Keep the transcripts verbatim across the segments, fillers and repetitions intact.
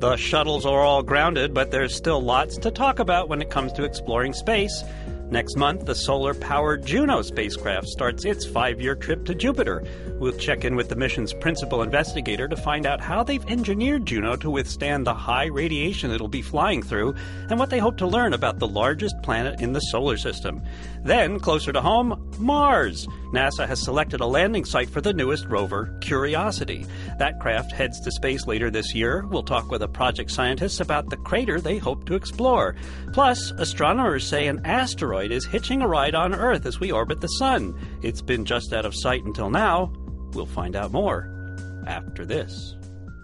The shuttles are all grounded, but there's still lots to talk about when it comes to exploring space. Next month, the solar-powered Juno spacecraft starts its five-year trip to Jupiter. We'll check in with the mission's principal investigator to find out how they've engineered Juno to withstand the high radiation it'll be flying through, and what they hope to learn about the largest planet in the solar system. Then, closer to home, Mars. NASA has selected a landing site for the newest rover, Curiosity. That craft heads to space later this year. We'll talk with a project scientist about the crater they hope to explore. Plus, astronomers say an asteroid is hitching a ride on Earth as we orbit the sun. It's been just out of sight until now. We'll find out more after this.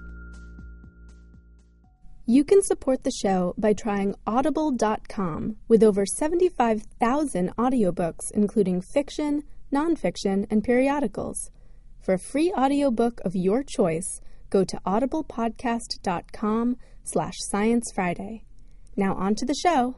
You can support the show by trying audible dot com with over seventy-five thousand audiobooks, including fiction, nonfiction, and periodicals. For a free audiobook of your choice, go to audiblepodcast.com slash Science Friday. Now on to the show.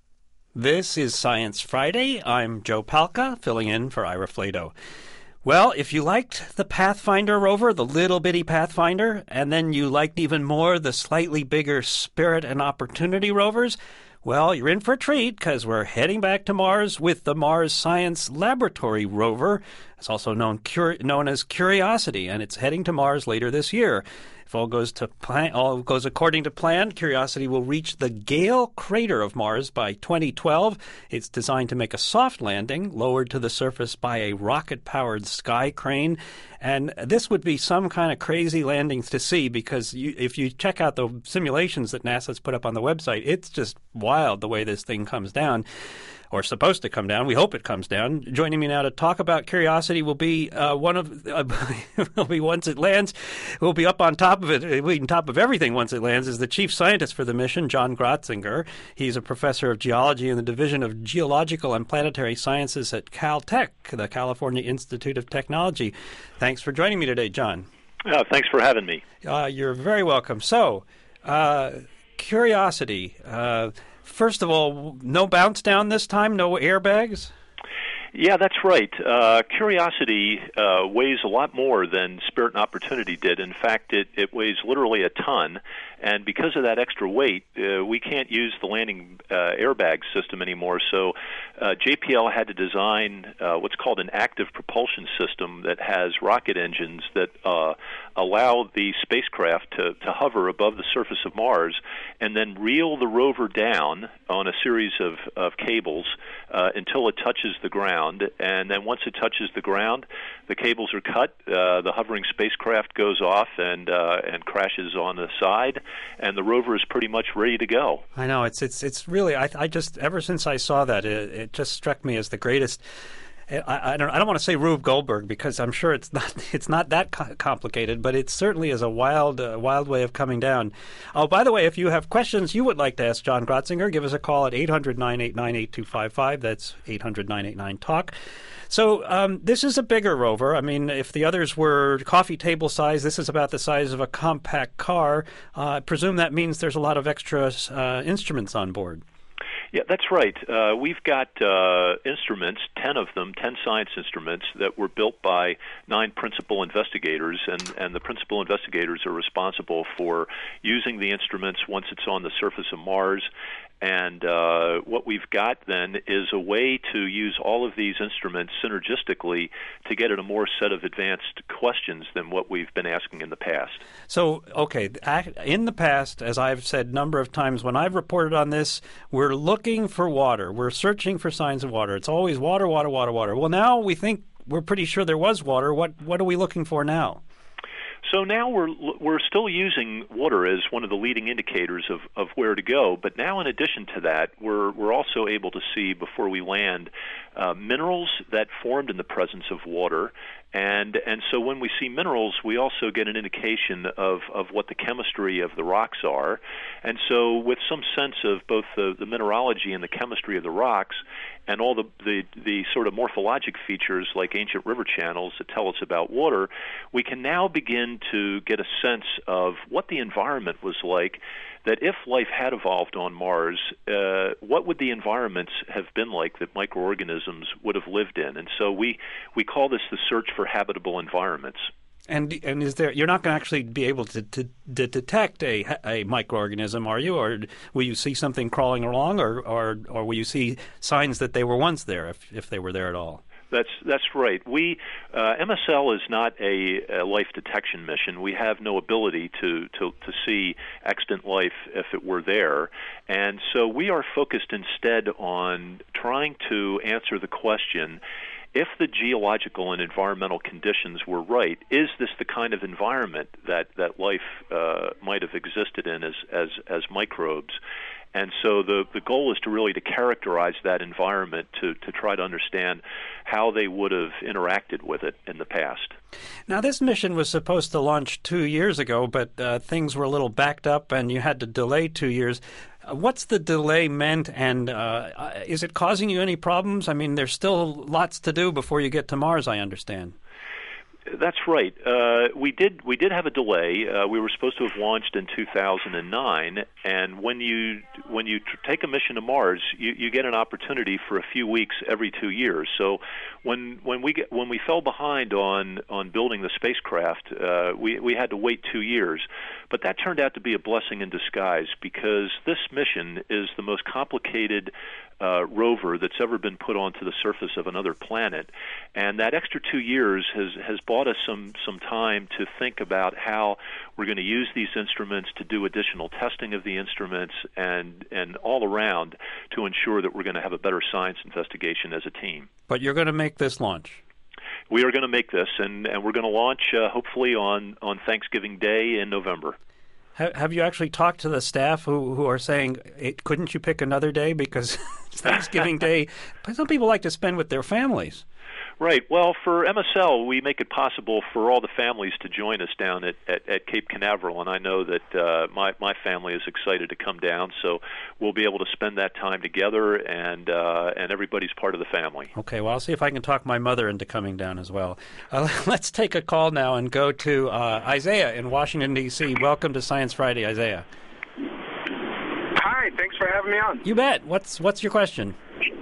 This is Science Friday. I'm Joe Palca, filling in for Ira Flato. Well, if you liked the Pathfinder rover, the little bitty Pathfinder, and then you liked even more the slightly bigger Spirit and Opportunity rovers, well, you're in for a treat because we're heading back to Mars with the Mars Science Laboratory rover. It's also known, cur- known as Curiosity, and it's heading to Mars later this year. If all goes to plan, all goes according to plan, Curiosity will reach the Gale crater of Mars by twenty twelve. It's designed to make a soft landing, lowered to the surface by a rocket-powered sky crane. And this would be some kind of crazy landings to see because you, if you check out the simulations that NASA's put up on the website, it's just wild the way this thing comes down. Or supposed to come down. We hope it comes down. Joining me now to talk about Curiosity will be uh, one of uh, will be once it lands. We'll be up on top of it, on top of everything once it lands. Is the chief scientist for the mission, John Grotzinger. He's a professor of geology in the Division of Geological and Planetary Sciences at Caltech, the California Institute of Technology. Thanks for joining me today, John. Uh, thanks for having me. Uh, you're very welcome. So, uh, Curiosity. Uh, First of all, no bounce down this time, no airbags? Yeah, that's right. Uh, Curiosity uh, weighs a lot more than Spirit and Opportunity did. In fact, it, it weighs literally a ton. And because of that extra weight, uh, we can't use the landing uh, airbag system anymore. So uh, J P L had to design uh, what's called an active propulsion system that has rocket engines that uh, allow the spacecraft to, to hover above the surface of Mars and then reel the rover down on a series of, of cables uh, until it touches the ground. And then once it touches the ground, the cables are cut, uh, the hovering spacecraft goes off and uh, and crashes on the side, and the rover is pretty much ready to go. I know. It's it's it's really, I, I just, ever since I saw that, it, it just struck me as the greatest. I, I don't I don't want to say Rube Goldberg because I'm sure it's not it's not that co- complicated, but it certainly is a wild uh, wild way of coming down. Oh, by the way, if you have questions you would like to ask John Grotzinger, give us a call at eight hundred, nine eight nine, eight two five five. That's eight hundred, nine eight nine, talk. So um, this is a bigger rover. I mean, if the others were coffee table size, this is about the size of a compact car. Uh, I presume that means there's a lot of extra uh, instruments on board. Yeah, that's right. Uh, we've got uh, instruments, ten of them, ten science instruments that were built by nine principal investigators, and, and the principal investigators are responsible for using the instruments once it's on the surface of Mars. And uh, what we've got then is a way to use all of these instruments synergistically to get at a more set of advanced questions than what we've been asking in the past. So, okay, in the past, as I've said a number of times when I've reported on this, we're looking for water. We're searching for signs of water. It's always water, water, water, water. Well, now we think we're pretty sure there was water. What what are we looking for now? So now we're we're still using water as one of the leading indicators of, of where to go, but now in addition to that, we're we're also able to see before we land uh, minerals that formed in the presence of water. And and so when we see minerals, we also get an indication of, of what the chemistry of the rocks are. And so with some sense of both the, the mineralogy and the chemistry of the rocks and all the, the, the sort of morphologic features like ancient river channels that tell us about water, we can now begin to get a sense of what the environment was like, that if life had evolved on Mars, uh, what would the environments have been like that microorganisms would have lived in? And so we, we call this the search for habitable environments. And and is there? You're not going to actually be able to, to, to detect a a microorganism, are you? Or will you see something crawling along, or or, or will you see signs that they were once there, if if they were there at all? That's that's right. We uh, M S L is not a, a life detection mission. We have no ability to, to, to see extant life if it were there, and so we are focused instead on trying to answer the question: if the geological and environmental conditions were right, is this the kind of environment that that life uh, might have existed in as as as microbes? And so the, the goal is to really to characterize that environment to, to try to understand how they would have interacted with it in the past. Now, this mission was supposed to launch two years ago, but uh, things were a little backed up and you had to delay two years. Uh, what's the delay meant, and uh, is it causing you any problems? I mean, there's still lots to do before you get to Mars, I understand. That's right. Uh, we did we did have a delay. Uh, we were supposed to have launched in two thousand nine, and when you when you tr- take a mission to Mars, you, you get an opportunity for a few weeks every two years. So when when we get, when we fell behind on on building the spacecraft, uh, we we had to wait two years. But that turned out to be a blessing in disguise, because this mission is the most complicated Uh, rover that's ever been put onto the surface of another planet, and that extra two years has has bought us some some time to think about how we're going to use these instruments, to do additional testing of the instruments, and and all around to ensure that we're going to have a better science investigation as a team. But you're going to make this launch. We are going to make this, and, and we're going to launch uh, hopefully on, on Thanksgiving Day in November. Have you actually talked to the staff who, who are saying, hey, couldn't you pick another day because it's Thanksgiving Day? But some people like to spend with their families. Right. Well, for M S L, we make it possible for all the families to join us down at, at, at Cape Canaveral, and I know that uh, my, my family is excited to come down, so we'll be able to spend that time together, and uh, and everybody's part of the family. Okay, well, I'll see if I can talk my mother into coming down as well. Uh, let's take a call now and go to uh, Isaiah in Washington, D C Welcome to Science Friday, Isaiah. Hi, thanks for having me on. You bet. What's what's your question?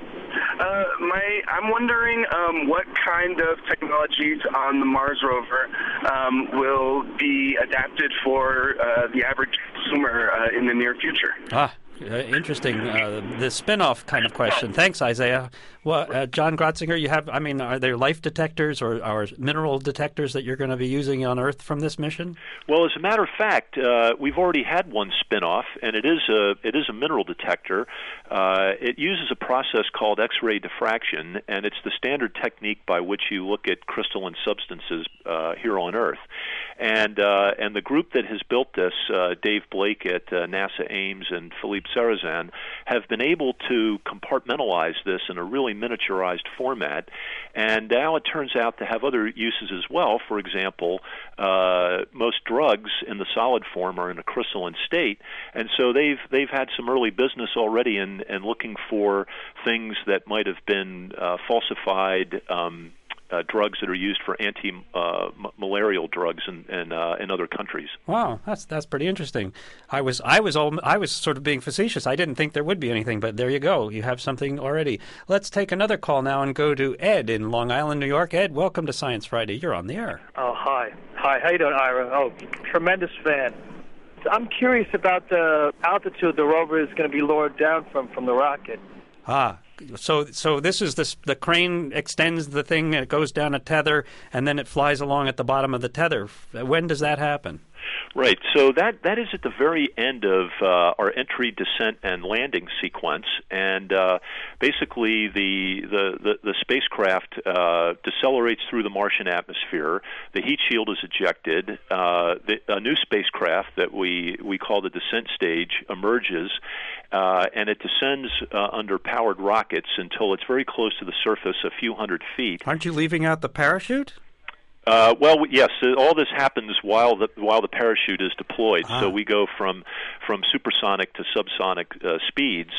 Uh, my, I'm wondering um, what kind of technologies on the Mars rover um, will be adapted for uh, the average consumer uh, in the near future. Ah, uh, interesting. Uh, the spin-off kind of question. Thanks, Isaiah. Well, uh, John Grotzinger, you have, I mean, are there life detectors or, or mineral detectors that you're going to be using on Earth from this mission? Well, as a matter of fact, uh, we've already had one spin-off, and it is a it is a mineral detector. Uh, it uses a process called X-ray diffraction, and it's the standard technique by which you look at crystalline substances uh, here on Earth. And uh, and the group that has built this, uh, Dave Blake at uh, NASA Ames and Philippe Sarrazin, have been able to compartmentalize this in a really miniaturized format, and now it turns out to have other uses as well. For example, uh, most drugs in the solid form are in a crystalline state, and so they've they've had some early business already in, in looking for things that might have been uh, falsified um, Uh, drugs that are used for anti-malarial uh, drugs in in, uh, in other countries. Wow, that's that's pretty interesting. I was I was all, I was sort of being facetious. I didn't think there would be anything, but there you go. You have something already. Let's take another call now and go to Ed in Long Island, New York. Ed, welcome to Science Friday. You're on the air. Oh, hi. Hi, how you doing, Ira? Oh, tremendous fan. I'm curious about the altitude the rover is going to be lowered down from, from the rocket. Ah, so so this is the the crane extends the thing, it goes down a tether, and then it flies along at the bottom of the tether. When does that happen? Right. So that that is at the very end of uh, our entry, descent, and landing sequence, and uh, basically the the the, the spacecraft uh, decelerates through the Martian atmosphere. The heat shield is ejected. Uh, the, a new spacecraft that we we call the descent stage emerges, uh, and it descends uh, under powered rockets until it's very close to the surface, a few hundred feet. Aren't you leaving out the parachute? Uh, well, yes. All this happens while the while the parachute is deployed. Ah. So we go from from supersonic to subsonic uh, speeds,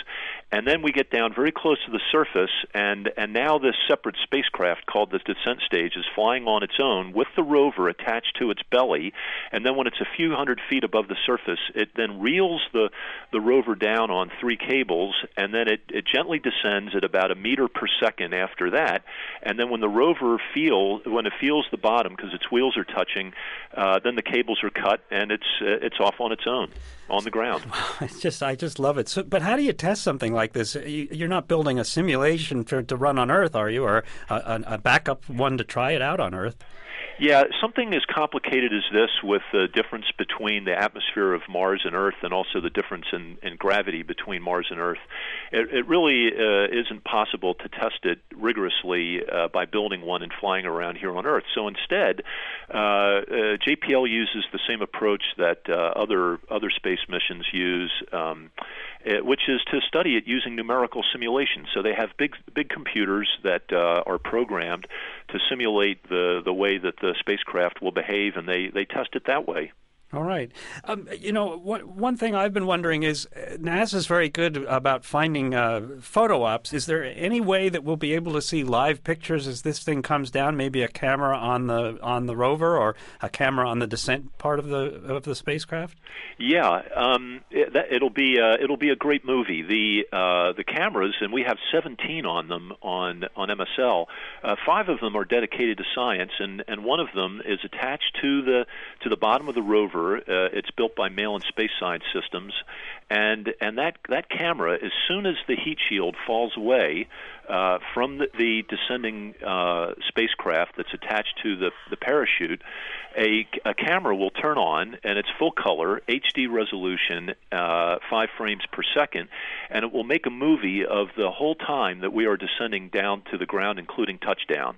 And then we get down very close to the surface, and, and now this separate spacecraft called the descent stage is flying on its own with the rover attached to its belly. And then when it's a few hundred feet above the surface, it then reels the, the rover down on three cables, and then it, it gently descends at about a meter per second after that. And then when the rover feel, when it feels the bottom, because its wheels are touching, uh, then the cables are cut, and it's uh, it's off on its own on the ground. It's just, I just love it. So, but how do you test something like this? You, you're not building a simulation for, to run on Earth, are you, or a, a backup one to try it out on Earth? Yeah, something as complicated as this, with the difference between the atmosphere of Mars and Earth and also the difference in, in gravity between Mars and Earth, it, it really uh, isn't possible to test it rigorously uh, by building one and flying around here on Earth. So instead, uh, uh, J P L uses the same approach that uh, other other space missions use, um, it, which is to study it using numerical simulations. So they have big big computers that uh, are programmed to simulate the, the way that the spacecraft will behave, and they, they test it that way. All right. Um, you know, one, one thing I've been wondering is uh, NASA's very good about finding uh, photo ops. Is there any way that we'll be able to see live pictures as this thing comes down? Maybe a camera on the on the rover, or a camera on the descent part of the of the spacecraft? Yeah, um, it, that, it'll be uh, it'll be a great movie. The uh, the cameras, and we have seventeen on them on on M S L. Uh, five of them are dedicated to science, and, and one of them is attached to the to the bottom of the rover. Uh, it's built by Malin Space Science Systems, and and that that camera, as soon as the heat shield falls away uh, from the, the descending uh, spacecraft that's attached to the the parachute, a, a camera will turn on, and it's full color, H D resolution, uh, five frames per second, and it will make a movie of the whole time that we are descending down to the ground, including touchdown.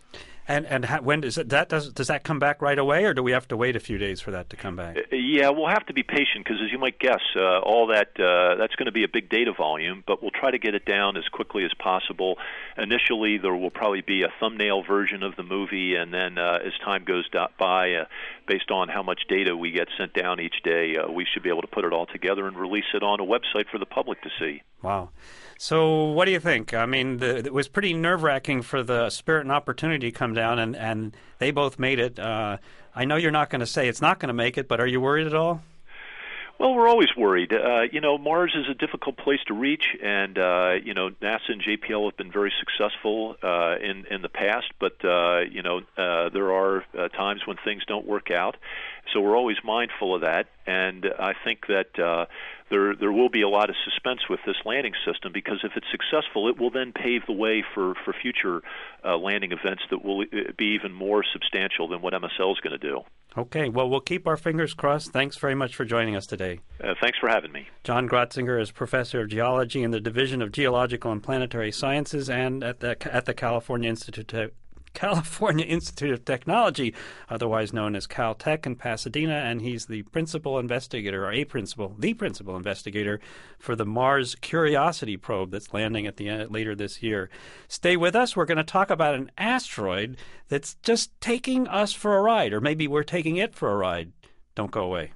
And and how, when does it, that does does that come back right away, or do we have to wait a few days for that to come back? Yeah, we'll have to be patient because, as you might guess, uh, all that uh, that's going to be a big data volume. But we'll try to get it down as quickly as possible. Initially, there will probably be a thumbnail version of the movie, and then uh, as time goes by, uh, based on how much data we get sent down each day, uh, we should be able to put it all together and release it on a website for the public to see. Wow. So what do you think? I mean, the, it was pretty nerve-wracking for the Spirit and Opportunity to come down, and, and they both made it. Uh, I know you're not going to say it's not going to make it, but are you worried at all? Well, we're always worried. Uh, you know, Mars is a difficult place to reach, and, uh, you know, NASA and J P L have been very successful uh, in, in the past, but, uh, you know, uh, there are uh, times when things don't work out. So we're always mindful of that, and I think that uh, there there will be a lot of suspense with this landing system, because if it's successful, it will then pave the way for, for future uh, landing events that will be even more substantial than what M S L is going to do. Okay, well, we'll keep our fingers crossed. Thanks very much for joining us today. Uh, thanks for having me. John Grotzinger is Professor of Geology in the Division of Geological and Planetary Sciences and at the at the California Institute of California Institute of Technology, otherwise known as Caltech in Pasadena, and he's the principal investigator, or a principal, the principal investigator for the Mars Curiosity probe that's landing at the end, later this year. Stay with us. We're going to talk about an asteroid that's just taking us for a ride, or maybe we're taking it for a ride. Don't go away.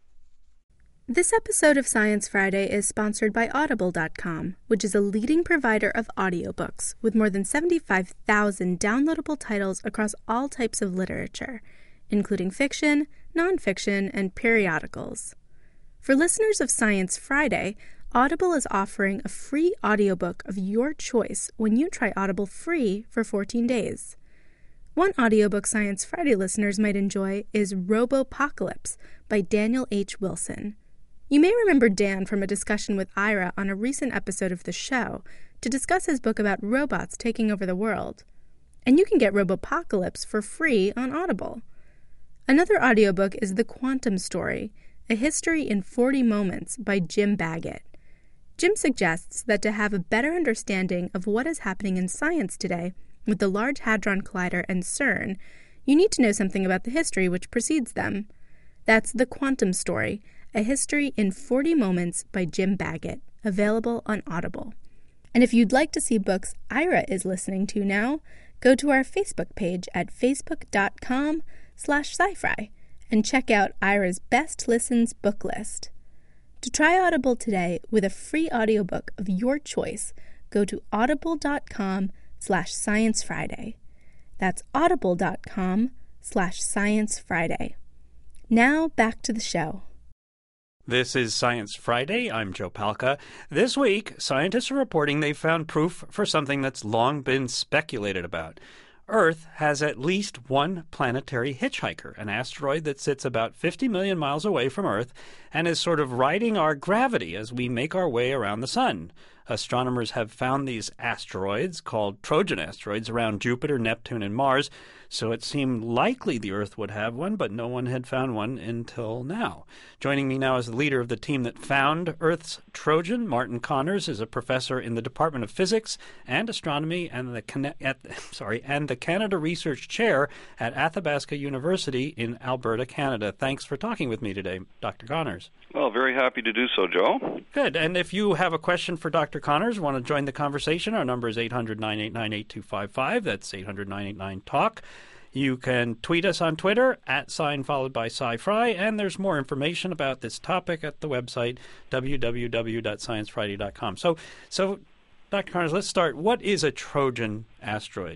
This episode of Science Friday is sponsored by Audible dot com, which is a leading provider of audiobooks with more than seventy-five thousand downloadable titles across all types of literature, including fiction, nonfiction, and periodicals. For listeners of Science Friday, Audible is offering a free audiobook of your choice when you try Audible free for fourteen days. One audiobook Science Friday listeners might enjoy is Robopocalypse by Daniel H. Wilson. You may remember Dan from a discussion with Ira on a recent episode of the show to discuss his book about robots taking over the world. And you can get Robopocalypse for free on Audible. Another audiobook is The Quantum Story, A History in forty Moments by Jim Baggett. Jim suggests that to have a better understanding of what is happening in science today with the Large Hadron Collider and CERN, you need to know something about the history which precedes them. That's The Quantum Story, A History in forty Moments by Jim Baggett, available on Audible. And if you'd like to see books Ira is listening to now, go to our Facebook page at facebook.com slash sci-fi and check out Ira's Best Listens book list. To try Audible today with a free audiobook of your choice, go to audible.com slash Science Friday. That's audible.com slash Science Friday. Now back to the show. This is Science Friday. I'm Joe Palca. This week, scientists are reporting they've found proof for something that's long been speculated about. Earth has at least one planetary hitchhiker, an asteroid that sits about fifty million miles away from Earth and is sort of riding our gravity as we make our way around the sun. Astronomers have found these asteroids, called Trojan asteroids, around Jupiter, Neptune, and Mars, so it seemed likely the Earth would have one, but no one had found one until now. Joining me now is the leader of the team that found Earth's Trojan. Martin Connors is a professor in the Department of Physics and Astronomy and the Can- at, sorry, and the Canada Research Chair at Athabasca University in Alberta, Canada. Thanks for talking with me today, Doctor Connors. Well, very happy to do so, Joe. Good. And if you have a question for Doctor Connors, want to join the conversation, our number is eight hundred, nine eight nine, eight two five five. That's eight hundred, nine eight nine, talk. You can tweet us on Twitter, at sign followed by SciFri, and there's more information about this topic at the website, w w w dot science friday dot com. So, so, Doctor Connors, let's start. What is a Trojan asteroid?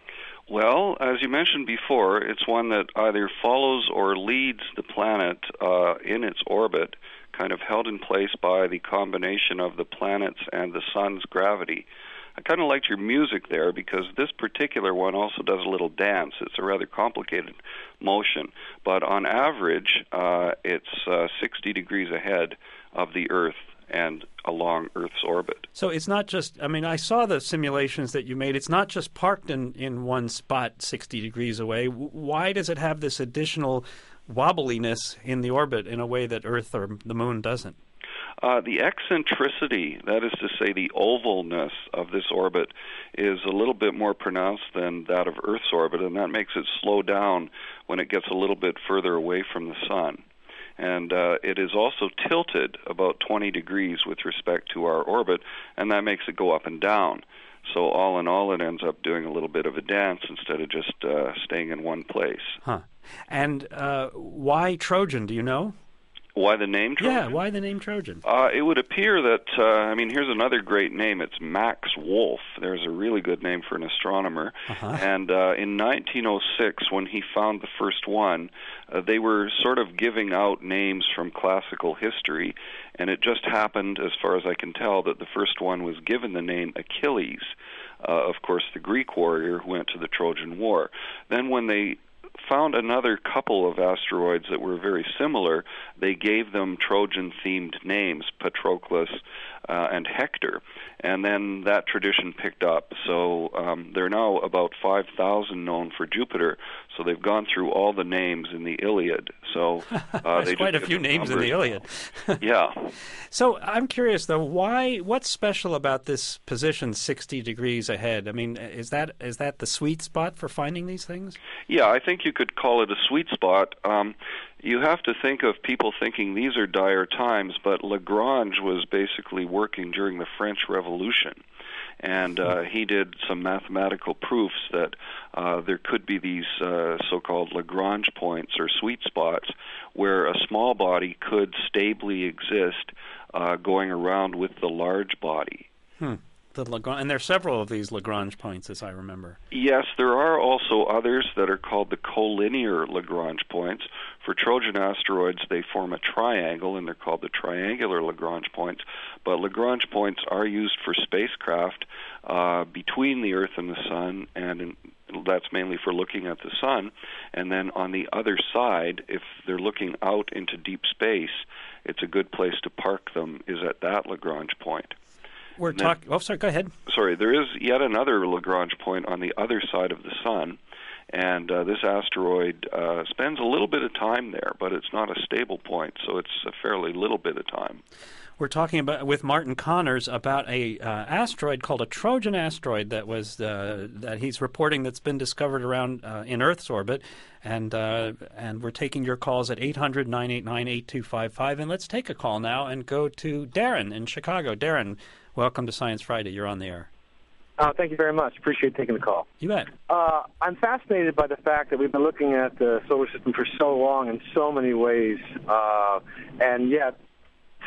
Well, as you mentioned before, it's one that either follows or leads the planet uh, in its orbit, kind of held in place by the combination of the planets and the sun's gravity. I kind of liked your music there because this particular one also does a little dance. It's a rather complicated motion, but on average, uh, it's uh, sixty degrees ahead of the Earth and along Earth's orbit. So it's not just, I mean, I saw the simulations that you made. It's not just parked in, in one spot sixty degrees away. Why does it have this additional wobbliness in the orbit in a way that Earth or the Moon doesn't? Uh, the eccentricity, that is to say the ovalness of this orbit, is a little bit more pronounced than that of Earth's orbit, and that makes it slow down when it gets a little bit further away from the sun. And uh, it is also tilted about twenty degrees with respect to our orbit, and that makes it go up and down. So all in all, it ends up doing a little bit of a dance instead of just uh, staying in one place. Huh. And uh, why Trojan, do you know? Why the name Trojan? Yeah, why the name Trojan? Uh, it would appear that, uh, I mean, here's another great name. It's Max Wolf. There's a really good name for an astronomer. Uh-huh. And uh, in nineteen oh six, when he found the first one, uh, they were sort of giving out names from classical history, and it just happened, as far as I can tell, that the first one was given the name Achilles, uh, of course, the Greek warrior who went to the Trojan War. Then when they found another couple of asteroids that were very similar, they gave them Trojan-themed names, Patroclus uh, and Hector. And then that tradition picked up. So um, there are now about five thousand known for Jupiter, so they've gone through all the names in the Iliad. So uh, There's they quite a just few names in the Iliad. Yeah. So I'm curious, though, why? What's special about this position sixty degrees ahead? I mean, is that is that the sweet spot for finding these things? Yeah, I think you could call it a sweet spot. Um, you have to think of people thinking these are dire times, but Lagrange was basically working during the French Revolution. And uh, he did some mathematical proofs that uh, there could be these uh, so-called Lagrange points or sweet spots where a small body could stably exist uh, going around with the large body. Hmm. The Lagrange, and there are several of these Lagrange points, as I remember. Yes, there are also others that are called the collinear Lagrange points. For Trojan asteroids, they form a triangle, and they're called the triangular Lagrange points. But Lagrange points are used for spacecraft uh, between the Earth and the Sun, and in, that's mainly for looking at the Sun. And then on the other side, if they're looking out into deep space, it's a good place to park them, is at that Lagrange point. We're talking. Oh, sorry. Go ahead. Sorry, there is yet another Lagrange point on the other side of the Sun, and uh, this asteroid uh, spends a little bit of time there, but it's not a stable point, so it's a fairly little bit of time. We're talking about with Martin Connors about a uh, asteroid called a Trojan asteroid that was uh, that he's reporting that's been discovered around uh, in Earth's orbit, and uh, and we're taking your calls at eight hundred, nine eight nine, eight two five five, and let's take a call now and go to Darren in Chicago. Darren, welcome to Science Friday. You're on the air. Uh, thank you very much. Appreciate taking the call. You bet. Uh, I'm fascinated by the fact that we've been looking at the solar system for so long in so many ways, uh, and yet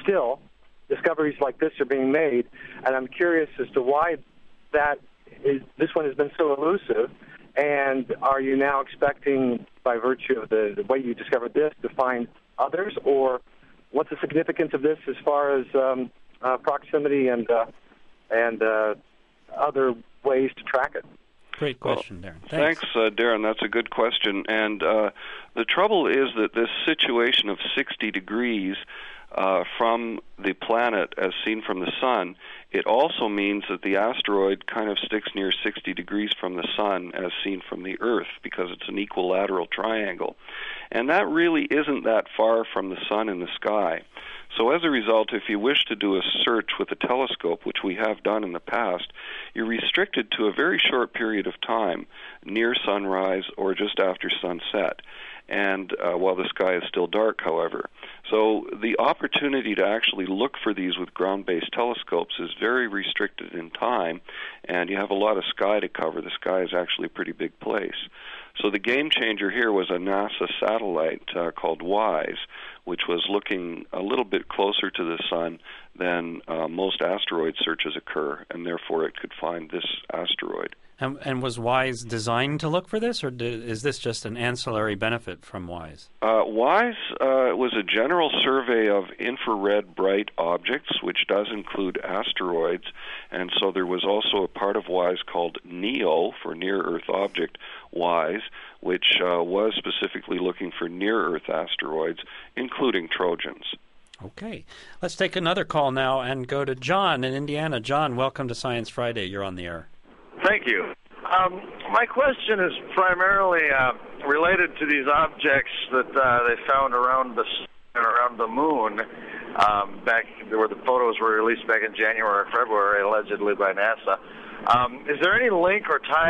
still, discoveries like this are being made, and I'm curious as to why that is. This one has been so elusive, and are you now expecting, by virtue of the, the way you discovered this, to find others, or what's the significance of this as far as um, uh, proximity and uh, and uh, other ways to track it? Great question, well, Darren. Thanks, thanks uh, Darren. That's a good question. And uh, the trouble is that this situation of sixty degrees uh, from the planet as seen from the sun, it also means that the asteroid kind of sticks near sixty degrees from the sun as seen from the Earth, because it's an equilateral triangle. And that really isn't that far from the sun in the sky. So as a result, if you wish to do a search with a telescope, which we have done in the past, you're restricted to a very short period of time, near sunrise or just after sunset, and uh, while the sky is still dark, however. So the opportunity to actually look for these with ground-based telescopes is very restricted in time, and you have a lot of sky to cover. The sky is actually a pretty big place. So the game changer here was a NASA satellite uh, called WISE, which was looking a little bit closer to the sun than uh, most asteroid searches occur, and therefore it could find this asteroid. And, and was WISE designed to look for this, or did, is this just an ancillary benefit from WISE? Uh, WISE uh, was a general survey of infrared bright objects, which does include asteroids, and so there was also a part of WISE called NEO, for Near-Earth Object WISE, which uh, was specifically looking for near-Earth asteroids, including Trojans. Okay. Let's take another call now and go to John in Indiana. John, welcome to Science Friday. You're on the air. Thank you. Um, my question is primarily uh, related to these objects that uh, they found around the around the moon. Um, back where the photos were released back in January or February, allegedly by NASA. Um, is there any link or ties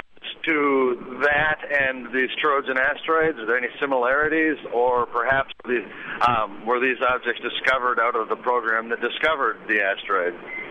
to that and these Trojan asteroids? Are there any similarities, or perhaps the, um, were these objects discovered out of the program that discovered the asteroid?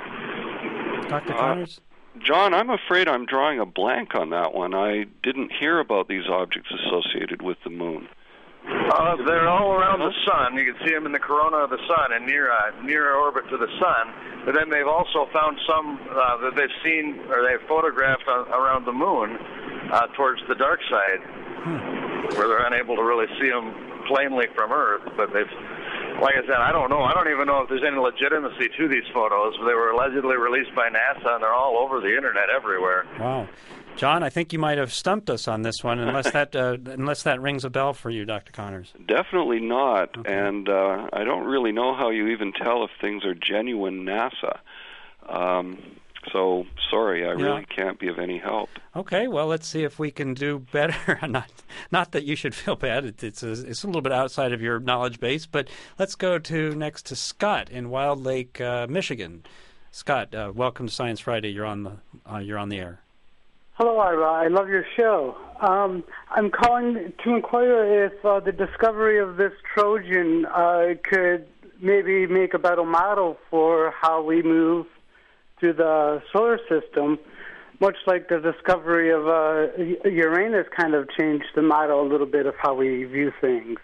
Doctor Connors? Uh, John, I'm afraid I'm drawing a blank on that one. I didn't hear about these objects associated with the moon. Uh, they're all around the sun. You can see them in the corona of the sun and near uh, near orbit to the sun. But then they've also found some uh, that they've seen or they've photographed on, around the moon uh, towards the dark side, hmm. where they're unable to really see them plainly from Earth. But they've, like I said, I don't know. I don't even know if there's any legitimacy to these photos. They were allegedly released by NASA, and they're all over the internet everywhere. Wow. John, I think you might have stumped us on this one, unless that uh, unless that rings a bell for you, Doctor Connors. Definitely not, okay. and uh, I don't really know how you even tell if things are genuine NASA. Um, so, sorry, I yeah. really can't be of any help. Okay, well, let's see if we can do better. not, not that you should feel bad. It, it's a, it's a little bit outside of your knowledge base, but let's go to next to Scott in Wild Lake, uh, Michigan. Scott, uh, welcome to Science Friday. You're on the uh, you're on the air. Hello, Ira. I love your show. Um, I'm calling to inquire if uh, the discovery of this Trojan uh, could maybe make a better model for how we move through the solar system, much like the discovery of uh, Uranus kind of changed the model a little bit of how we view things.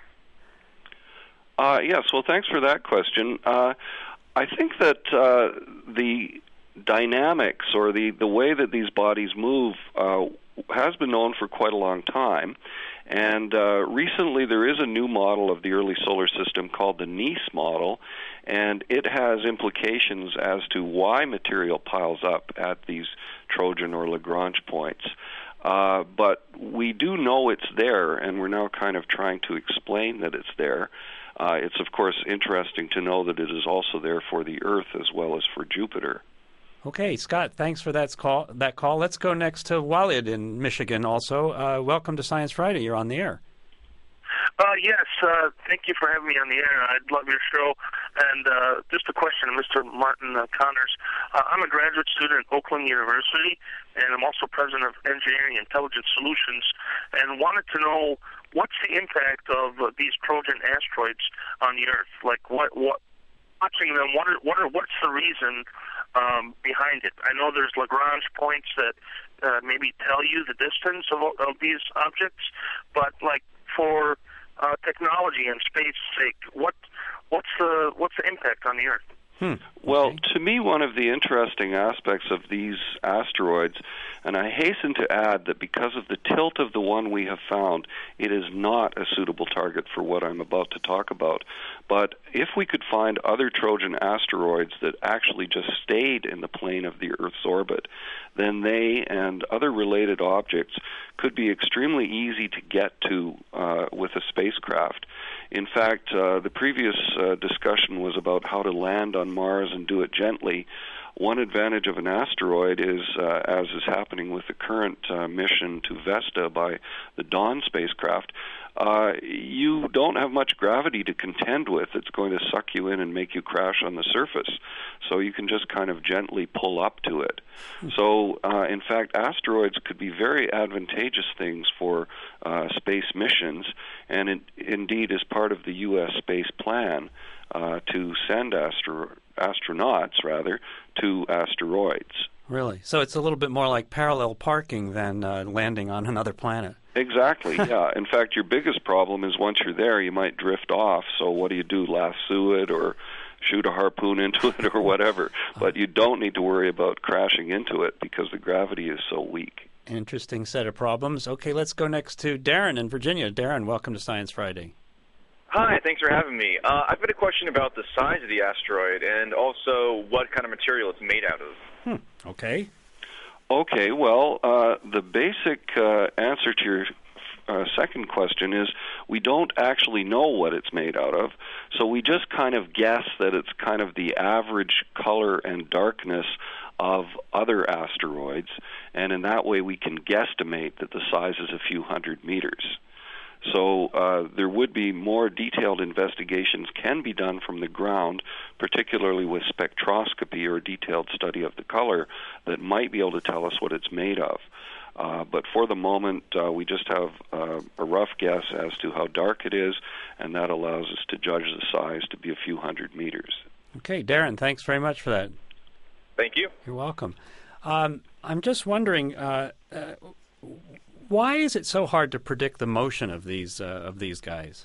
Uh, yes, well, thanks for that question. Uh, I think that uh, the dynamics or the, the way that these bodies move uh, has been known for quite a long time. And uh, recently there is a new model of the early solar system called the NEAS model, and it has implications as to why material piles up at these Trojan or Lagrange points. Uh, but we do know it's there, and we're now kind of trying to explain that it's there. Uh, it's, of course, interesting to know that it is also there for the Earth as well as for Jupiter. Okay, Scott, thanks for that call. That call. Let's go next to Walid in Michigan also. Uh, welcome to Science Friday. You're on the air. Uh, yes, uh, thank you for having me on the air. I love your show. And uh, just a question to Mister Martin uh, Connors. Uh, I'm a graduate student at Oakland University, and I'm also president of Engineering Intelligence Solutions, and wanted to know what's the impact of uh, these Trojan asteroids on the Earth? Like, what, what, watching them, what are, what are, what's the reason um, behind it? I know there's Lagrange points that uh, maybe tell you the distance of, of these objects, but like for uh, technology and space sake, what what's the what's the impact on the Earth. Hmm. Well, to me, one of the interesting aspects of these asteroids, and I hasten to add that because of the tilt of the one we have found, it is not a suitable target for what I'm about to talk about. But if we could find other Trojan asteroids that actually just stayed in the plane of the Earth's orbit, then they and other related objects could be extremely easy to get to uh, with a spacecraft. In fact, uh, the previous uh, discussion was about how to land on Mars and do it gently. One advantage of an asteroid is, uh, as is happening with the current uh, mission to Vesta by the Dawn spacecraft, uh, you don't have much gravity to contend with. It's going to suck you in and make you crash on the surface. So you can just kind of gently pull up to it. So, uh, in fact, asteroids could be very advantageous things for uh, space missions, and it, indeed is part of the U S space plan uh, to send astro- astronauts, rather, to asteroids. Really? So it's a little bit more like parallel parking than uh, landing on another planet. Exactly, yeah. In fact, your biggest problem is once you're there, you might drift off. So what do you do, lasso it or shoot a harpoon into it or whatever? But you don't need to worry about crashing into it because the gravity is so weak. Interesting set of problems. Okay, let's go next to Darren in Virginia. Darren, welcome to Science Friday. Hi, thanks for having me. Uh, I've got a question about the size of the asteroid and also what kind of material it's made out of. Hmm. Okay. Okay, well, uh, the basic uh, answer to your uh, second question is we don't actually know what it's made out of, so we just kind of guess that it's kind of the average color and darkness of other asteroids, and in that way we can guesstimate that the size is a few hundred meters. So uh, there would be more detailed investigations can be done from the ground, particularly with spectroscopy or detailed study of the color, that might be able to tell us what it's made of. Uh, but for the moment, uh, we just have uh, a rough guess as to how dark it is, and that allows us to judge the size to be a few hundred meters. Okay, Darren, thanks very much for that. Thank you. You're welcome. Um, I'm just wondering, uh, uh, why is it so hard to predict the motion of these uh, of these guys?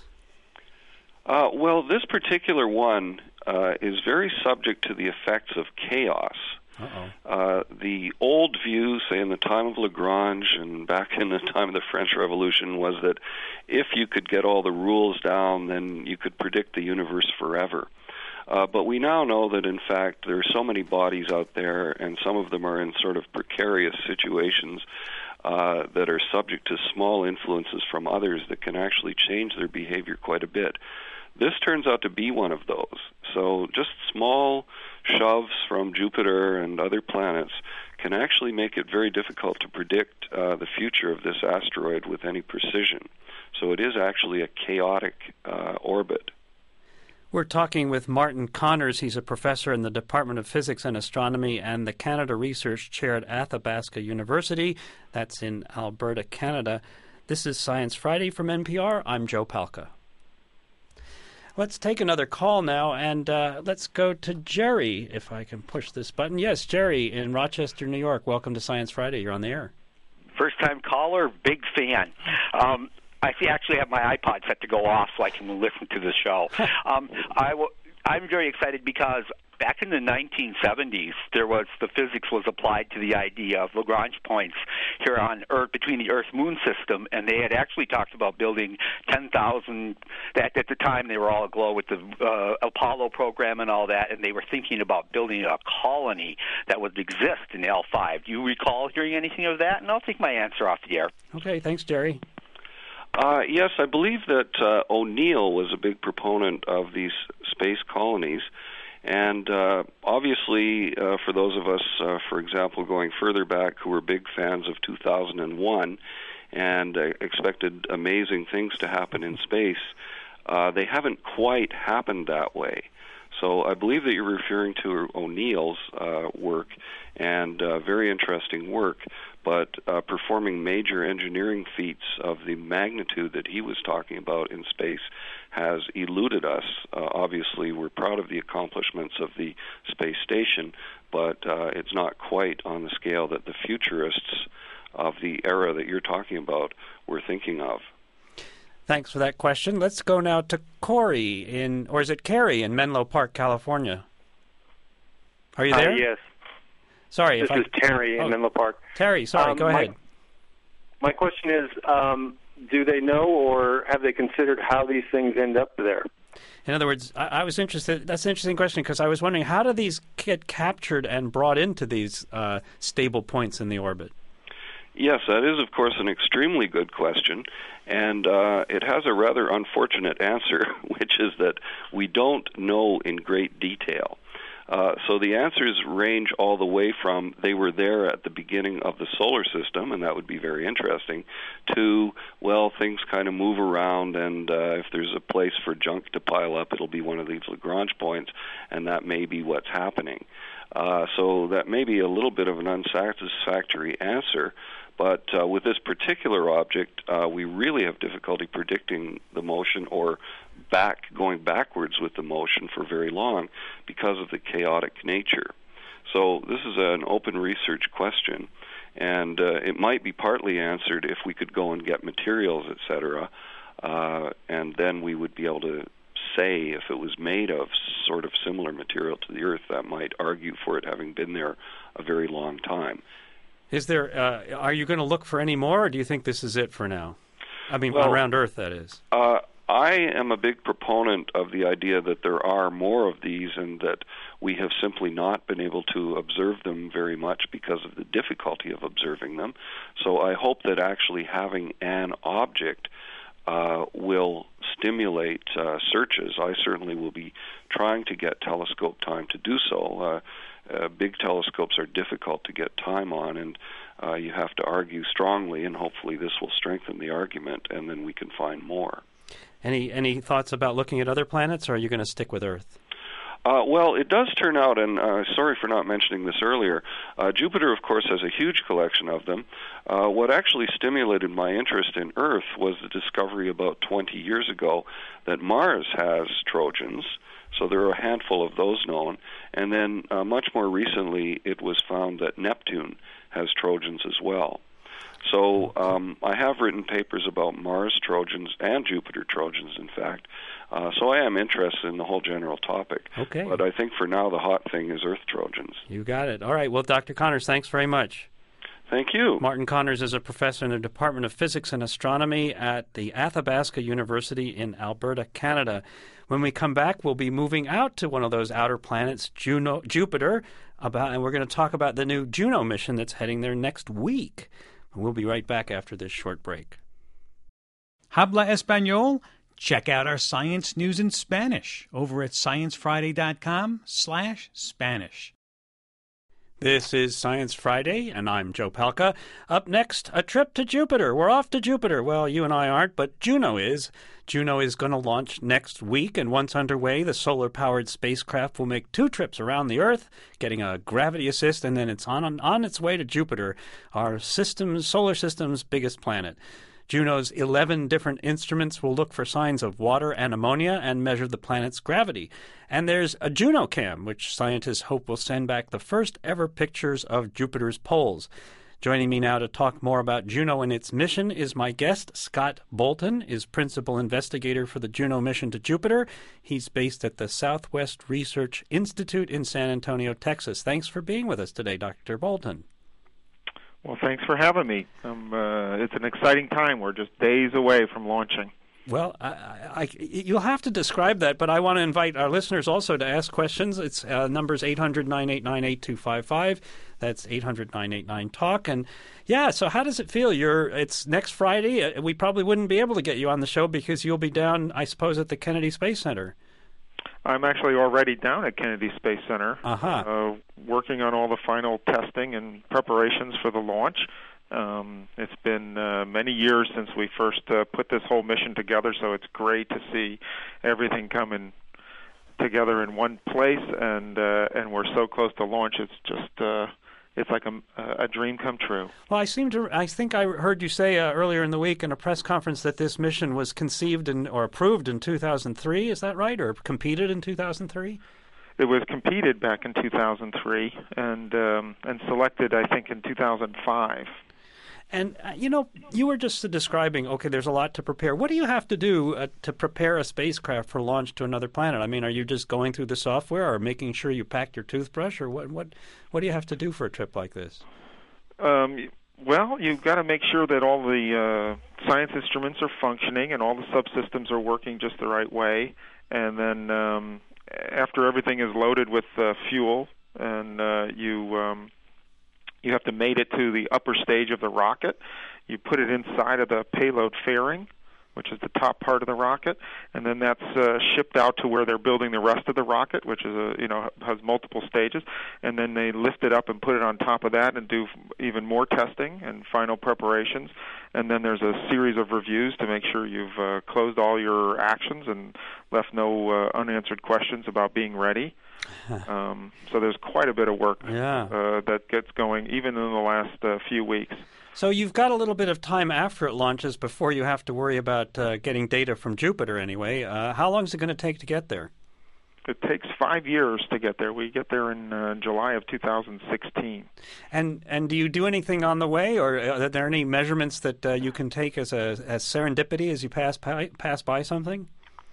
Uh, well, this particular one uh, is very subject to the effects of chaos. Uh-oh. Uh, the old view, say in the time of Lagrange and back in the time of the French Revolution, was that if you could get all the rules down, then you could predict the universe forever. Uh, but we now know that, in fact, there are so many bodies out there, and some of them are in sort of precarious situations uh, that are subject to small influences from others that can actually change their behavior quite a bit. This turns out to be one of those. So just small shoves from Jupiter and other planets can actually make it very difficult to predict uh, the future of this asteroid with any precision. So it is actually a chaotic uh, orbit. We're talking with Martin Connors. He's a professor in the Department of Physics and Astronomy and the Canada Research Chair at Athabasca University. That's in Alberta, Canada. This is Science Friday from N P R. I'm Joe Palca. Let's take another call now, and uh, let's go to Jerry, if I can push this button. Yes, Jerry in Rochester, New York. Welcome to Science Friday. You're on the air. First-time caller, big fan. Um, I actually have my iPod set to go off so I can listen to the show. um, I w- I'm very excited because back in the nineteen seventies, there was the physics was applied to the idea of Lagrange points here on Earth between the Earth-Moon system, and they had actually talked about building ten thousand. That at the time they were all aglow with the uh, Apollo program and all that, and they were thinking about building a colony that would exist in L five. Do you recall hearing anything of that? And I'll take my answer off the air. Okay, thanks, Jerry. Uh, yes, I believe that uh, O'Neill was a big proponent of these space colonies. And uh, obviously, uh, for those of us, uh, for example, going further back who were big fans of two thousand one and uh, expected amazing things to happen in space, uh, they haven't quite happened that way. So I believe that you're referring to O'Neill's uh, work, and uh, very interesting work, but uh, performing major engineering feats of the magnitude that he was talking about in space has eluded us. Uh, obviously, we're proud of the accomplishments of the space station, but uh, it's not quite on the scale that the futurists of the era that you're talking about were thinking of. Thanks for that question. Let's go now to Corey in, or is it Carrie in Menlo Park, California? Are you there? Uh, yes. Sorry. This if is I... Terry in oh. Menlo Park. Terry, sorry, um, go ahead. My, my question is, um, do they know or have they considered how these things end up there? In other words, I, I was interested, that's an interesting question, because I was wondering, how do these get captured and brought into these uh, stable points in the orbit? Yes, that is, of course, an extremely good question, and uh, it has a rather unfortunate answer, which is that we don't know in great detail. Uh, so the answers range all the way from they were there at the beginning of the solar system, and that would be very interesting, to, well, things kind of move around, and uh, if there's a place for junk to pile up, it'll be one of these Lagrange points, and that may be what's happening. Uh, so that may be a little bit of an unsatisfactory answer. But uh, with this particular object, uh, we really have difficulty predicting the motion or back going backwards with the motion for very long because of the chaotic nature. So this is an open research question, and uh, it might be partly answered if we could go and get materials, et cetera, uh, and then we would be able to say if it was made of sort of similar material to the Earth. That might argue for it having been there a very long time. Is there? Uh, are you going to look for any more, or do you think this is it for now? I mean, well, around Earth, that is. Uh, I am a big proponent of the idea that there are more of these and that we have simply not been able to observe them very much because of the difficulty of observing them. So I hope that actually having an object uh, will stimulate uh, searches. I certainly will be trying to get telescope time to do so. Uh, Uh, big telescopes are difficult to get time on, and uh, you have to argue strongly, and hopefully this will strengthen the argument, and then we can find more. Any any thoughts about looking at other planets, or are you going to stick with Earth? Uh, well, it does turn out, and uh, sorry for not mentioning this earlier, uh, Jupiter, of course, has a huge collection of them. Uh, what actually stimulated my interest in Earth was the discovery about twenty years ago that Mars has Trojans. So there are a handful of those known. And then uh, much more recently, it was found that Neptune has Trojans as well. So um, I have written papers about Mars Trojans and Jupiter Trojans, in fact. Uh, so I am interested in the whole general topic. Okay. But I think for now the hot thing is Earth Trojans. You got it. All right. Well, Doctor Connors, thanks very much. Thank you. Martin Connors is a professor in the Department of Physics and Astronomy at the Athabasca University in Alberta, Canada. When we come back, we'll be moving out to one of those outer planets, Juno, Jupiter, about, and we're going to talk about the new Juno mission that's heading there next week. We'll be right back after this short break. Habla Español? Check out our science news in Spanish over at sciencefriday.com slash Spanish. This is Science Friday, and I'm Joe Palca. Up next, a trip to Jupiter. We're off to Jupiter. Well, you and I aren't, but Juno is. Juno is going to launch next week, and once underway, the solar-powered spacecraft will make two trips around the Earth, getting a gravity assist, and then it's on, on its way to Jupiter, our system's, solar system's biggest planet. Juno's eleven different instruments will look for signs of water and ammonia and measure the planet's gravity. And there's a JunoCam, which scientists hope will send back the first ever pictures of Jupiter's poles. Joining me now to talk more about Juno and its mission is my guest, Scott Bolton, is principal investigator for the Juno mission to Jupiter. He's based at the Southwest Research Institute in San Antonio, Texas. Thanks for being with us today, Doctor Bolton. Well, thanks for having me. Um, uh, it's an exciting time. We're just days away from launching. Well, I, I, you'll have to describe that, but I want to invite our listeners also to ask questions. It's uh, numbers eight hundred, nine eight nine, eight two five five. That's eight hundred, nine eight nine, talk. And, yeah, so how does it feel? You're It's next Friday. We probably wouldn't be able to get you on the show because you'll be down, I suppose, at the Kennedy Space Center. I'm actually already down at Kennedy Space Center, uh-huh. uh, working on all the final testing and preparations for the launch. Um, it's been uh, many years since we first uh, put this whole mission together, so it's great to see everything coming together in one place, and uh, and we're so close to launch. It's just uh, it's like a, a dream come true. Well, I seem to I think I heard you say uh, earlier in the week in a press conference that this mission was conceived in, or approved in two thousand three. Is that right, or competed in two thousand three? It was competed back in two thousand three and um, and selected, I think, in two thousand five. And, uh, you know, you were just describing, okay, there's a lot to prepare. What do you have to do uh, to prepare a spacecraft for launch to another planet? I mean, are you just going through the software or making sure you packed your toothbrush? Or what, what, what do you have to do for a trip like this? Um, well, you've got to make sure that all the uh, science instruments are functioning and all the subsystems are working just the right way. And then um, after everything is loaded with uh, fuel, and uh, you um, you have to mate it to the upper stage of the rocket, you put it inside of the payload fairing, which is the top part of the rocket, and then that's uh, shipped out to where they're building the rest of the rocket, which is a you know has multiple stages, and then they lift it up and put it on top of that and do even more testing and final preparations, and then there's a series of reviews to make sure you've uh, closed all your actions and left no uh, unanswered questions about being ready. Um, so there's quite a bit of work yeah. uh, that gets going even in the last uh, few weeks. So you've got a little bit of time after it launches before you have to worry about uh, getting data from Jupiter anyway. Uh, how long is it going to take to get there? It takes five years to get there. We get there in uh, July of two thousand sixteen. And and do you do anything on the way, or are there any measurements that uh, you can take as a as serendipity as you pass by, pass by something?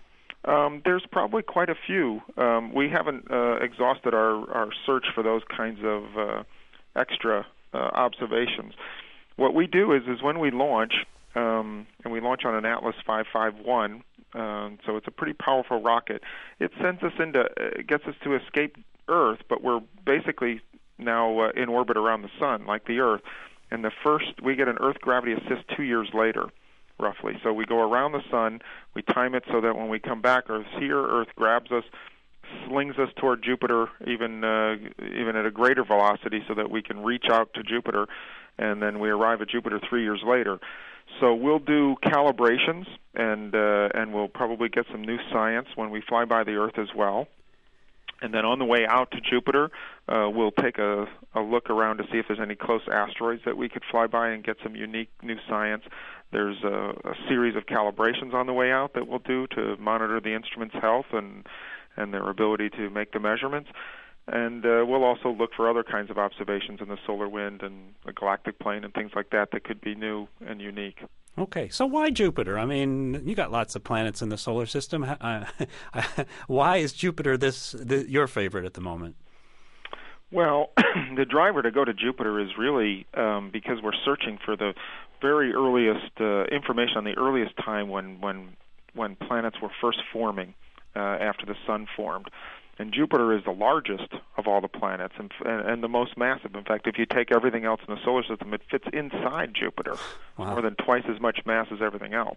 Um, there's probably quite a few. Um, we haven't uh, exhausted our, our search for those kinds of uh, extra uh, observations. What we do is, is when we launch, um, and we launch on an Atlas five fifty-one, um, so it's a pretty powerful rocket. It sends us into, uh, gets us to escape Earth, but we're basically now uh, in orbit around the sun, like the Earth. And the first, we get an Earth gravity assist two years later, roughly. So we go around the sun, we time it so that when we come back, Earth's here, Earth grabs us, slings us toward Jupiter, even uh, even at a greater velocity, so that we can reach out to Jupiter, and then we arrive at Jupiter three years later. So we'll do calibrations, and uh, and we'll probably get some new science when we fly by the Earth as well. And then on the way out to Jupiter, uh, we'll take a, a look around to see if there's any close asteroids that we could fly by and get some unique new science. There's a, a series of calibrations on the way out that we'll do to monitor the instrument's health and and their ability to make the measurements. And uh, we'll also look for other kinds of observations in the solar wind and the galactic plane and things like that that could be new and unique. Okay, so why Jupiter? I mean, you got lots of planets in the solar system. Uh, why is Jupiter this the, your favorite at the moment? Well, the driver to go to Jupiter is really um, because we're searching for the very earliest uh, information on the earliest time when when when planets were first forming uh, after the sun formed. And Jupiter is the largest of all the planets and, and, and the most massive. In fact, if you take everything else in the solar system, it fits inside Jupiter, wow. more than twice as much mass as everything else.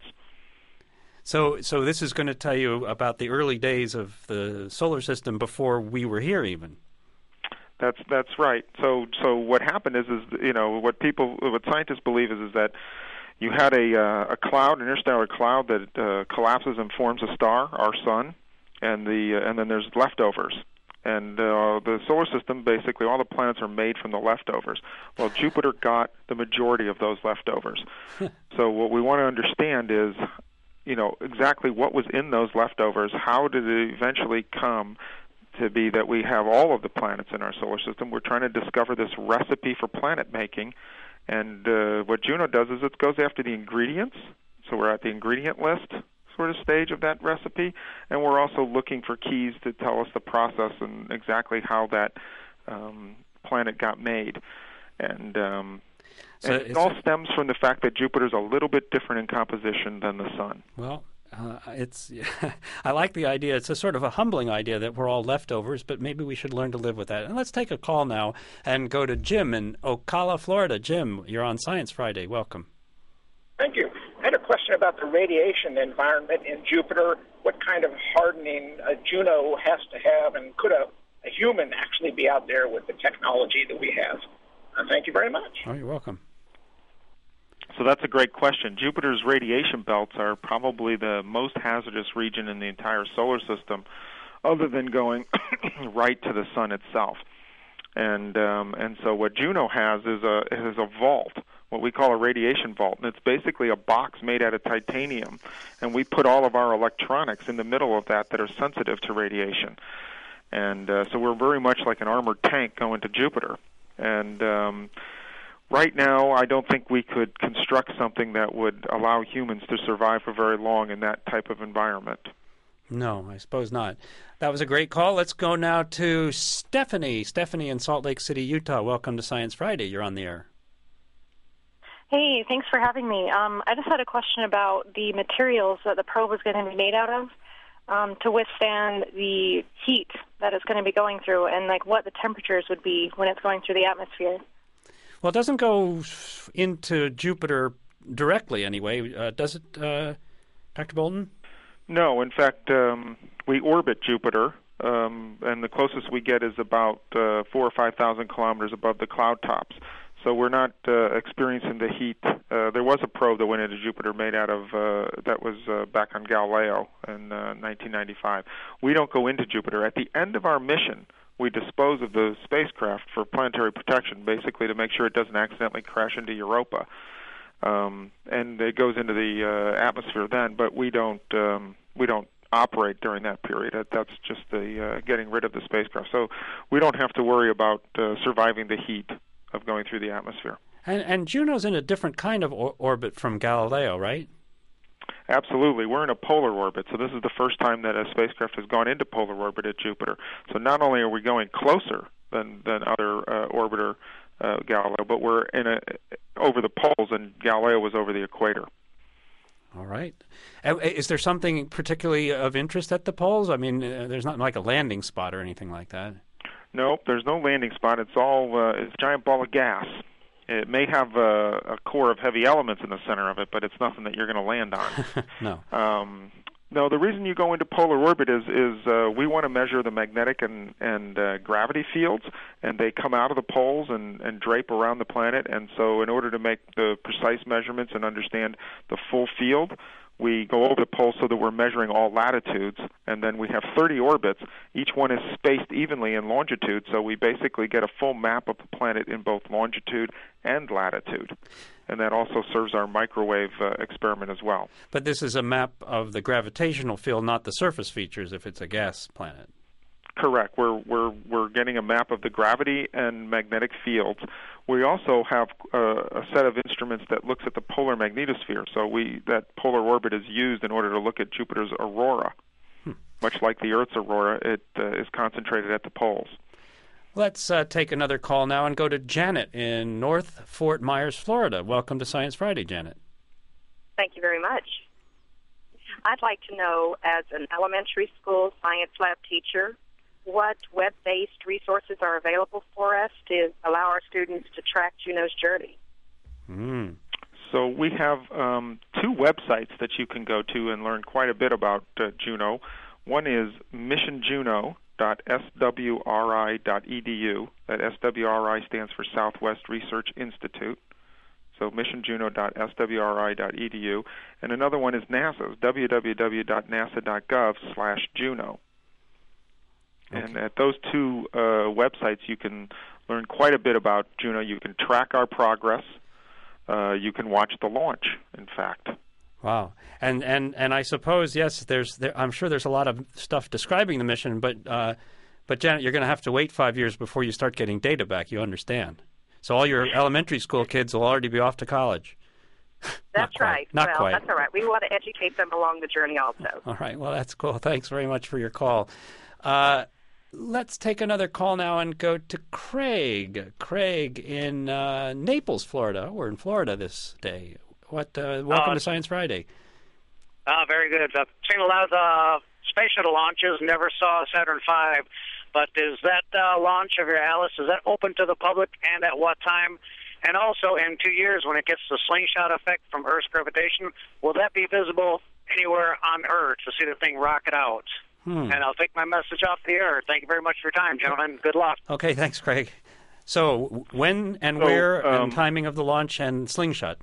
So, so this is going to tell you about the early days of the solar system before we were here, even. That's that's right. So, so what happened is, is you know, what people, what scientists believe is, is that you had a uh, a cloud, an interstellar cloud that uh, collapses and forms a star, our sun. And the uh, and then there's leftovers, and uh, the solar system, basically all the planets are made from the leftovers. Well, Jupiter got the majority of those leftovers. So what we want to understand is, you know, exactly what was in those leftovers. How did it eventually come to be that we have all of the planets in our solar system? We're trying to discover this recipe for planet making, and uh, what Juno does is it goes after the ingredients. So we're at the ingredient list sort of stage of that recipe, and we're also looking for keys to tell us the process and exactly how that um, planet got made. And, um, so and it all stems from the fact that Jupiter's a little bit different in composition than the Sun. Well, uh, it's I like the idea. It's a sort of a humbling idea that we're all leftovers, but maybe we should learn to live with that. And let's take a call now and go to Jim in Ocala, Florida. Jim, you're on Science Friday. Welcome. Thank you. I had a question about the radiation environment in Jupiter. What kind of hardening uh, Juno has to have, and could a, a human actually be out there with the technology that we have? Uh, thank you very much. Oh, you're welcome. So that's a great question. Jupiter's radiation belts are probably the most hazardous region in the entire solar system, other than going right to the sun itself. And um, and so what Juno has is a is a vault, what we call a radiation vault, and it's basically a box made out of titanium, and we put all of our electronics in the middle of that that are sensitive to radiation. And uh, so we're very much like an armored tank going to Jupiter. And um, right now, I don't think we could construct something that would allow humans to survive for very long in that type of environment. No, I suppose not. That was a great call. Let's go now to Stephanie. Stephanie in Salt Lake City, Utah. Welcome to Science Friday. You're on the air. Hey, thanks for having me. Um, I just had a question about the materials that the probe is going to be made out of um, to withstand the heat that it's going to be going through, and like what the temperatures would be when it's going through the atmosphere. Well, it doesn't go into Jupiter directly anyway, uh, does it, uh, Doctor Bolton? No, in fact, um, we orbit Jupiter, um, and the closest we get is about uh, four or five thousand kilometers above the cloud tops. So we're not uh, experiencing the heat. Uh, there was a probe that went into Jupiter made out of uh, that was uh, back on Galileo in uh, nineteen ninety-five. We don't go into Jupiter. At the end of our mission, we dispose of the spacecraft for planetary protection, basically to make sure it doesn't accidentally crash into Europa. Um, and it goes into the uh, atmosphere then, but we don't um, we don't operate during that period. That's just the uh, getting rid of the spacecraft. So we don't have to worry about uh, surviving the heat of going through the atmosphere. And, and Juno's in a different kind of or- orbit from Galileo, right? Absolutely. We're in a polar orbit, so this is the first time that a spacecraft has gone into polar orbit at Jupiter. So not only are we going closer than, than other uh, orbiter uh, Galileo, but we're in a over the poles, and Galileo was over the equator. All right. Uh, is there something particularly of interest at the poles? I mean, uh, there's not like a landing spot or anything like that. Nope, there's no landing spot. It's all uh, it's a giant ball of gas. It may have a, a core of heavy elements in the center of it, but it's nothing that you're going to land on. No. Um, no, the reason you go into polar orbit is is uh, we want to measure the magnetic and and uh, gravity fields, and they come out of the poles and, and drape around the planet. And so, in order to make the precise measurements and understand the full field, we go over the poles so that we're measuring all latitudes, and then we have thirty orbits. Each one is spaced evenly in longitude, so we basically get a full map of the planet in both longitude and latitude. And that also serves our microwave uh, experiment as well. But this is a map of the gravitational field, not the surface features if it's a gas planet. Correct. We're we're we're getting a map of the gravity and magnetic fields. We also have uh, a set of instruments that looks at the polar magnetosphere. So we that polar orbit is used in order to look at Jupiter's aurora. Hmm. Much like the Earth's aurora, it uh, is concentrated at the poles. Let's uh, take another call now and go to Janet in North Fort Myers, Florida. Welcome to Science Friday, Janet. Thank you very much. I'd like to know, as an elementary school science lab teacher, what web-based resources are available for us to allow our students to track Juno's journey. Mm. So we have um, two websites that you can go to and learn quite a bit about uh, Juno. One is mission juno dot s w r i dot e d u. That S W R I stands for Southwest Research Institute. So mission juno dot s w r i dot e d u. And another one is NASA's, w w w dot nasa dot gov slash juno. Okay. And at those two uh, websites, you can learn quite a bit about Juno. You can track our progress. Uh, you can watch the launch, in fact. Wow. And and, and I suppose, yes, there's there, I'm sure there's a lot of stuff describing the mission, but, uh, but Janet, you're going to have to wait five years before you start getting data back, you understand. So all your elementary school kids will already be off to college. That's Not right. Not well, quite. that's all right. We want to educate them along the journey also. All right. Well, that's cool. Thanks very much for your call. Uh, let's take another call now and go to Craig. Craig in uh, Naples, Florida. We're in Florida this day. What? Uh, welcome Uh, to Science Friday. Uh, very good. I've seen a lot of uh, space shuttle launches, never saw Saturn five. But is that uh, launch of your Alice, is that open to the public, and at what time? And also, in two years, when it gets the slingshot effect from Earth's gravitation, will that be visible anywhere on Earth to see the thing rocket out? Hmm. And I'll take my message off the air. Thank you very much for your time, gentlemen. Good luck. Okay, thanks, Craig. So, when and So, where um, and timing of the launch and slingshot?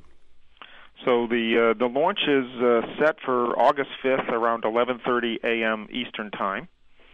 So the uh, the launch is uh, set for August fifth around eleven thirty a.m. Eastern Time.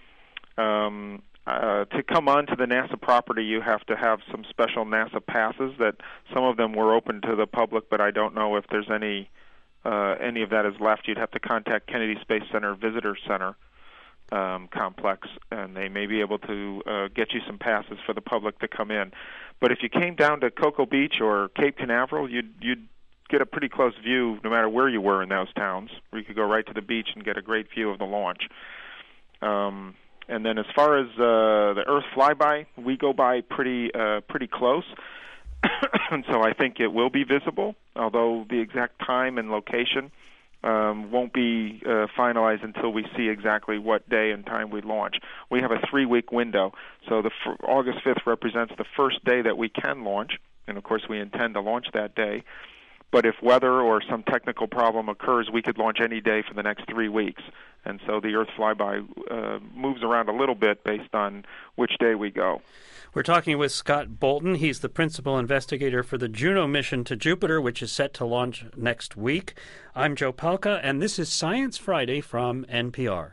Um, uh, to come onto the NASA property, you have to have some special NASA passes. That some of them were open to the public, but I don't know if there's any uh, any of that is left. You'd have to contact Kennedy Space Center Visitor Center um, complex, and they may be able to uh, get you some passes for the public to come in. But if you came down to Cocoa Beach or Cape Canaveral, you'd, you'd get a pretty close view no matter where you were in those towns, where you could go right to the beach and get a great view of the launch. Um, and then as far as uh, the Earth flyby, we go by pretty uh, pretty close. And so I think it will be visible, although the exact time and location um, won't be uh, finalized until we see exactly what day and time we launch. We have a three-week window, so the f- August fifth represents the first day that we can launch, and of course we intend to launch that day. But if weather or some technical problem occurs, we could launch any day for the next three weeks. And so the Earth flyby uh, moves around a little bit based on which day we go. We're talking with Scott Bolton. He's the principal investigator for the Juno mission to Jupiter, which is set to launch next week. I'm Joe Palca, and this is Science Friday from N P R.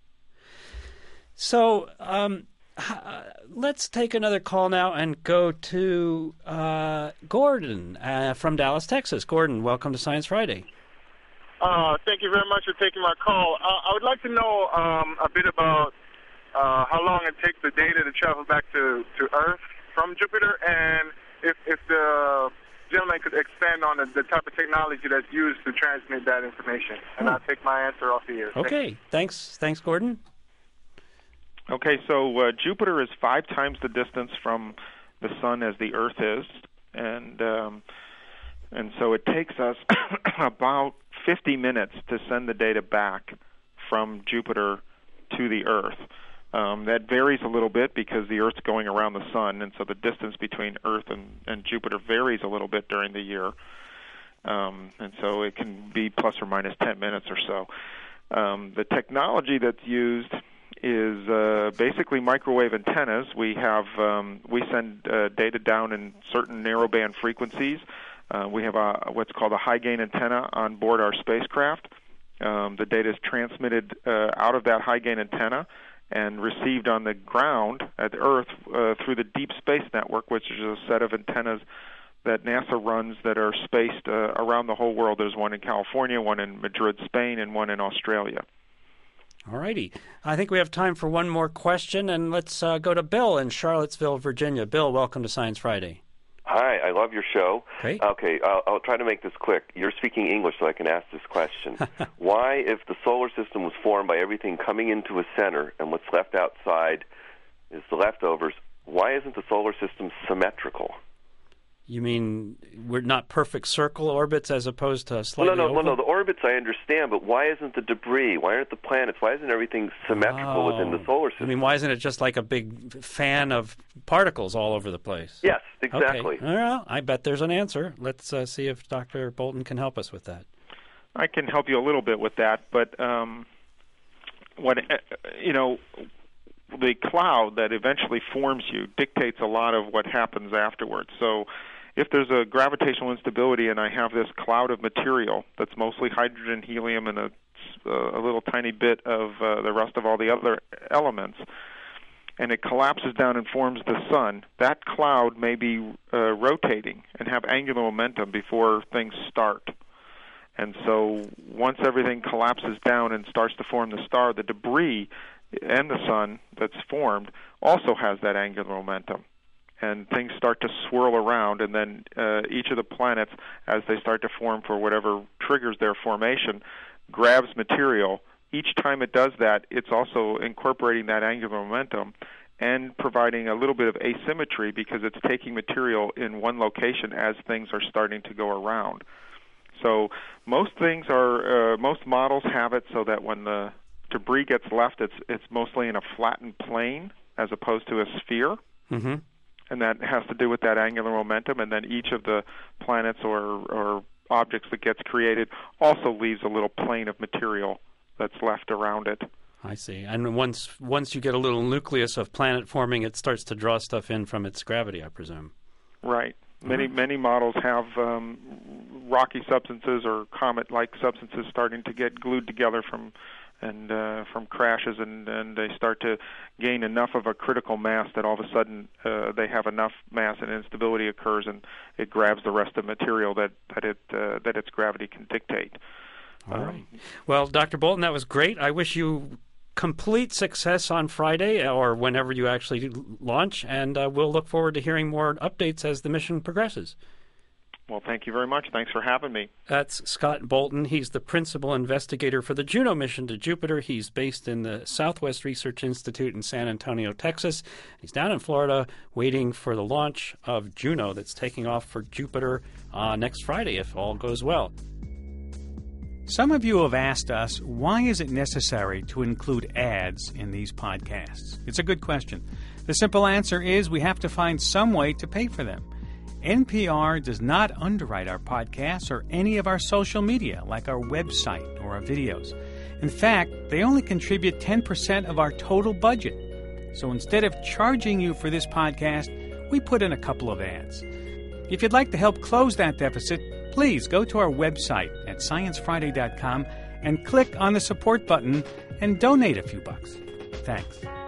So um, let's take another call now and go to uh, Gordon uh, from Dallas, Texas. Gordon, welcome to Science Friday. Uh, thank you very much for taking my call. Uh, I would like to know um, a bit about uh, how long it takes the data to travel back to, to Earth from Jupiter, and if, if the gentleman could expand on the, the type of technology that's used to transmit that information. And hmm. I'll take my answer off the air. Okay, thanks. Thanks, Gordon. Okay, so uh, Jupiter is five times the distance from the Sun as the Earth is, and um, and so it takes us about fifty minutes to send the data back from Jupiter to the Earth. Um, that varies a little bit because the Earth's going around the Sun, and so the distance between Earth and, and Jupiter varies a little bit during the year. Um, and so it can be plus or minus ten minutes or so. Um, the technology that's used is uh, basically microwave antennas. We have um, we send uh, data down in certain narrowband frequencies. Uh, we have a, what's called a high-gain antenna on board our spacecraft. Um, the data is transmitted uh, out of that high-gain antenna and received on the ground at Earth uh, through the Deep Space Network, which is a set of antennas that NASA runs that are spaced uh, around the whole world. There's one in California, one in Madrid, Spain, and one in Australia. All righty. I think we have time for one more question, and let's uh, go to Bill in Charlottesville, Virginia. Bill, welcome to Science Friday. Hi, I love your show. Great. Okay, I'll, I'll try to make this quick. You're speaking English, so I can ask this question. Why, if the solar system was formed by everything coming into a center and what's left outside is the leftovers, why isn't the solar system symmetrical? You mean we're not perfect circle orbits as opposed to slightly well, no, no, oval? no, no. The orbits I understand, but why isn't the debris? Why aren't the planets? Why isn't everything symmetrical oh. within the solar system? I mean, why isn't it just like a big fan of particles all over the place? Yes, exactly. Okay. Well, I bet there's an answer. Let's uh, see if Doctor Bolton can help us with that. I can help you a little bit with that, but um, what uh, you know. The cloud that eventually forms you dictates a lot of what happens afterwards. So if there's a gravitational instability and I have this cloud of material that's mostly hydrogen, helium, and a, a little tiny bit of uh, the rest of all the other elements, and it collapses down and forms the sun, that cloud may be uh, rotating and have angular momentum before things start. And so once everything collapses down and starts to form the star, the debris and the sun that's formed also has that angular momentum. And things start to swirl around, and then uh, each of the planets, as they start to form for whatever triggers their formation, grabs material. Each time it does that, it's also incorporating that angular momentum and providing a little bit of asymmetry because it's taking material in one location as things are starting to go around. So most things are, uh, most models have it so that when the debris gets left, it's it's mostly in a flattened plane as opposed to a sphere. Mm-hmm. And that has to do with that angular momentum, and then each of the planets or, or objects that gets created also leaves a little plane of material that's left around it. I see. And once once you get a little nucleus of planet forming, it starts to draw stuff in from its gravity, I presume. Right. Many mm-hmm. many models have um, rocky substances or comet-like substances starting to get glued together from and uh, from crashes, and, and they start to gain enough of a critical mass that all of a sudden uh, they have enough mass and instability occurs, and it grabs the rest of the material that that it uh, that its gravity can dictate. All um, right. Well, Doctor Bolton, that was great. I wish you complete success on Friday or whenever you actually launch, and uh, we'll look forward to hearing more updates as the mission progresses. Well, thank you very much. Thanks for having me. That's Scott Bolton. He's the principal investigator for the Juno mission to Jupiter. He's based in the Southwest Research Institute in San Antonio, Texas. He's down in Florida waiting for the launch of Juno that's taking off for Jupiter uh, next Friday, if all goes well. Some of you have asked us, why is it necessary to include ads in these podcasts? It's a good question. The simple answer is we have to find some way to pay for them. N P R does not underwrite our podcasts or any of our social media, like our website or our videos. In fact, they only contribute ten percent of our total budget. So instead of charging you for this podcast, we put in a couple of ads. If you'd like to help close that deficit, please go to our website at science friday dot com and click on the support button and donate a few bucks. Thanks.